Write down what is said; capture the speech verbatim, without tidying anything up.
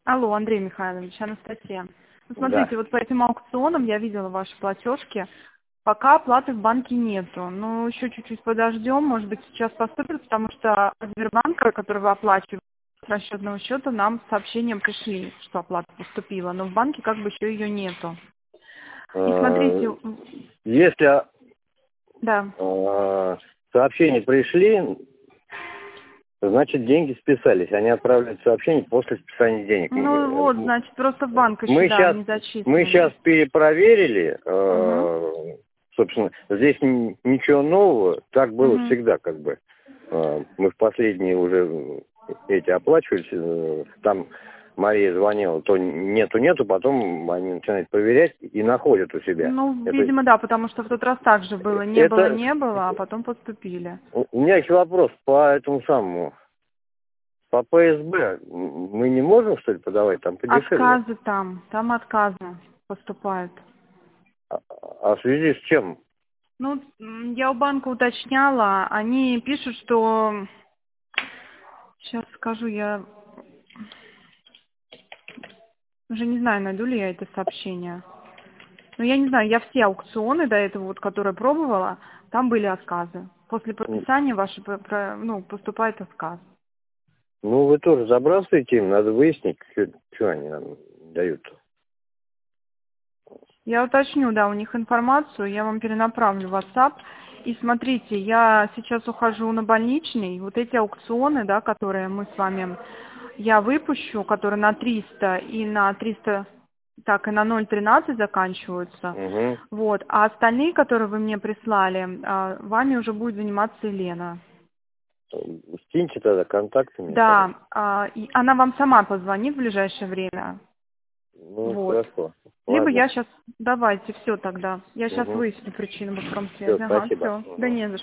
Алло, Андрей Михайлович, Анастасия. Ну, смотрите, Да. вот по этим аукционам я видела ваши платежки. Пока оплаты в банке нету. Ну, еще чуть-чуть подождем, может быть, сейчас поступит, потому что от Сбербанка, который вы оплачиваете, с расчетного счета, нам с сообщением пришли, что оплата поступила, но в банке как бы еще ее нету. И смотрите, Э, Если да. э, сообщения пришли, значит деньги списались. Они отправляют сообщение после списания денег. Ну вот, Мы значит, просто в банк еще, мы да, сейчас, не мы зачислены. сейчас перепроверили. Угу. э, Собственно, здесь н- ничего нового. Так было Угу. всегда, как бы. Э, Мы в последние уже эти оплачивались. э, Там Мария звонила, то нету-нету, потом они начинают проверять и находят у себя. Ну, Это, видимо, да, потому что в тот раз так же было. Не было, это не было, а потом поступили. у у меня еще вопрос по этому самому, по ПСБ. Мы не можем, что ли, подавать там подешевле? Отказы там, там отказы поступают. А, а в связи с чем? Ну, м, я у банка уточняла, они пишут, что... Сейчас скажу, я уже не знаю, найду ли я это сообщение. Но я не знаю, я все аукционы до этого, вот, которые пробовала, там были отказы. После подписания ваши, про- про- ну, поступает отказ. Ну, вы тоже забрасываете им, надо выяснить, что они нам дают. Я уточню, да, у них информацию, я вам перенаправлю в WhatsApp. И смотрите, я сейчас ухожу на больничный. Вот эти аукционы, да, которые мы с вами, я выпущу, которые на триста и на триста, так, и на ноль тринадцать заканчиваются. Угу. Вот. А остальные, которые вы мне прислали, а, вами уже будет заниматься Елена. Скиньте тогда контакты мне, Да, пожалуйста. а, и она вам сама позвонит в ближайшее время. Ну, Вот. хорошо. Либо Ладно. я сейчас, давайте, все тогда. Я сейчас Угу. выясню причину, по какому Все, связи. Ага, спасибо. все. Да Угу. не за что.